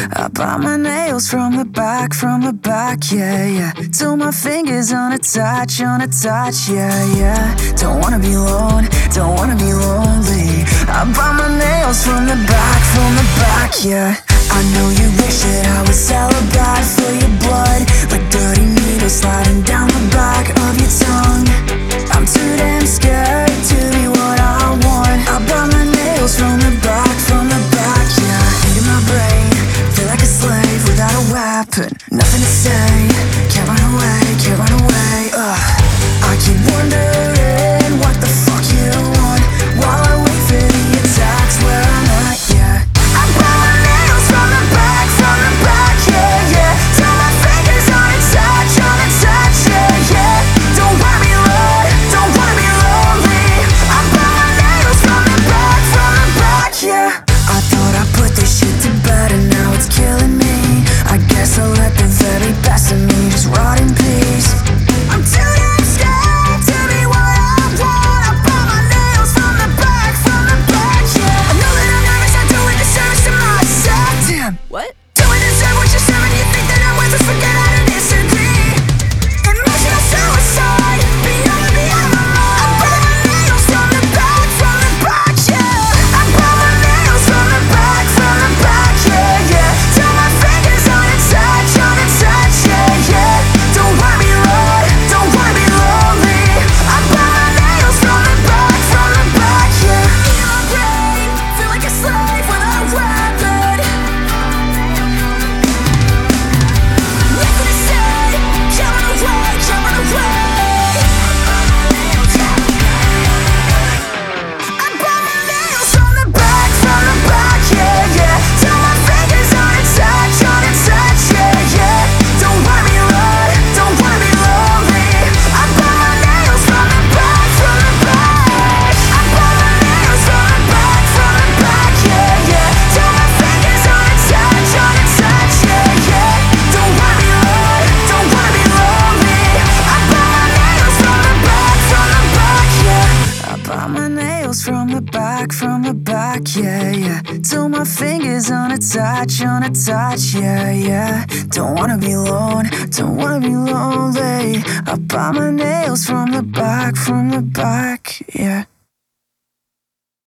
I bite my nails from the back, yeah, yeah. Till my fingers unattached, yeah, yeah. Don't wanna be alone, don't wanna be lonely. I bite my nails from the back, yeah. I know you wish that I was celibate. Feel your blood like dirty needles sliding down the back of your tongue. I'm too damn scared to be what I want. I bite my nails from the back, yeah. In my brain, feel like a slave without a weapon. Nothing to say, can't run away, can't run away. I keep wondering what the fuck you want while I wait for the attacks where I'm at, yeah. I bite my nails from the back, yeah, yeah. Till my fingers unattached, yeah, yeah. Don't want me alone, don't wanna be lonely. I bite my nails from the back, yeah. I thought I put this shit to bed and now it's killing me. I guess I'll let the very best of me just rot in peace. I'm too damn scared to be what I want. I bite my nails from the back, yeah. I know that I'm nervous, I'm doing disservice to myself. Damn, what? Don't deserve what you're serving. You think that I'm worthless, forget how to disagree. Emotional suicide, beyond my mind. I bite my nails from the back, yeah. I bite my nails from the back, yeah, yeah. Till my fingers unattached, yeah, yeah. Don't want me alone, don't wanna be lonely. I bite my nails from the back, yeah. In my brain, feel like a slave without a weapon. Nothing to say, can't run away, can't run away. I bite my nails from the back, yeah, yeah. Till my fingers unattached, yeah, yeah. Don't want me alone, don't wanna be lonely. I bite my nails from the back. I bite my nails from the back, yeah, yeah. Till my fingers unattached, yeah, yeah. Don't want me alone, don't wanna be lonely. I bite my nails from the back, yeah. I bite my nails from the back, yeah, yeah. Till my fingers unattached, yeah, yeah. Don't wanna be alone, don't wanna be lonely. I bite my nails from the back, yeah.